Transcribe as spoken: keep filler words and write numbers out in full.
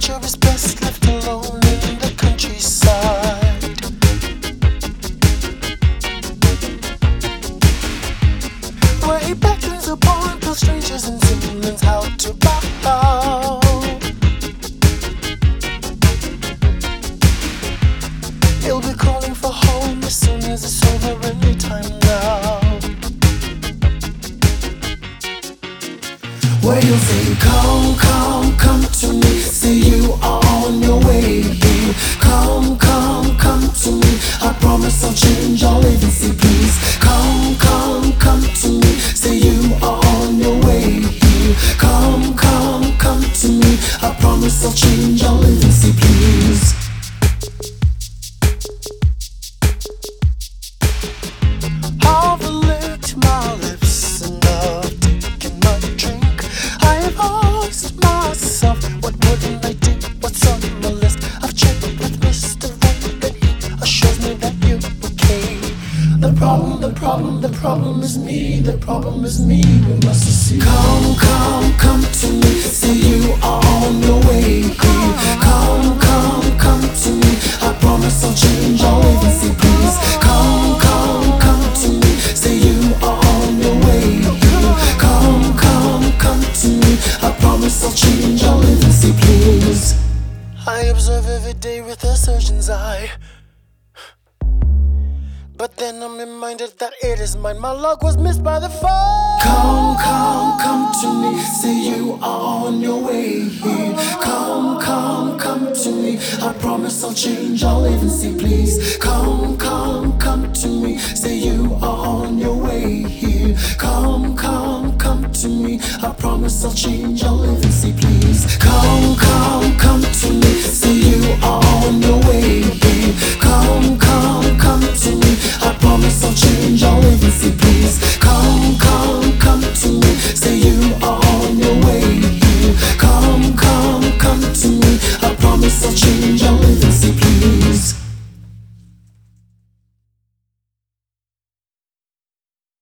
sure is best left alone in the countryside. Where he beckons upon both strangers and learns how to bow. He'll be calling for home as soon as it's over any time now. Where you'll say, come, come, come to me, say you are on your way here. Come, come, come to me, I promise I'll change, I'll even see please. Come, come, come to me, say you are on your way here. Come, come, come to me, I promise I'll change, I'll even see please. I've licked my lips and I've taken my drink. I've asked myself, what wouldn't I do? What's on my list? I've checked with Mister Right and he assures me that you're okay. The problem, the problem, the problem is me. The problem is me, we must see. Come, come, come to me, say you are on your way here. Come, come, come to me, I promise I'll change, I'll even see please. Come, come, come to me, say you are on your way here. Come, come, come to me, I promise I'll change, I'll even see please. I observe every day with a surgeon's eye, but then I'm reminded that it is mine. My luck was missed by the fall. Come, come, come to me, say you are on your way here. Come, come, come to me, I promise I'll change, I'll even see please. Come, come, come to me, say you are on your way here. Come, come, come to me, I promise I'll change, I'll even see please. Come, come, come to me, say you are on your way here. Come, come, come to me, I promise I'll change, I'll even see please. Come, come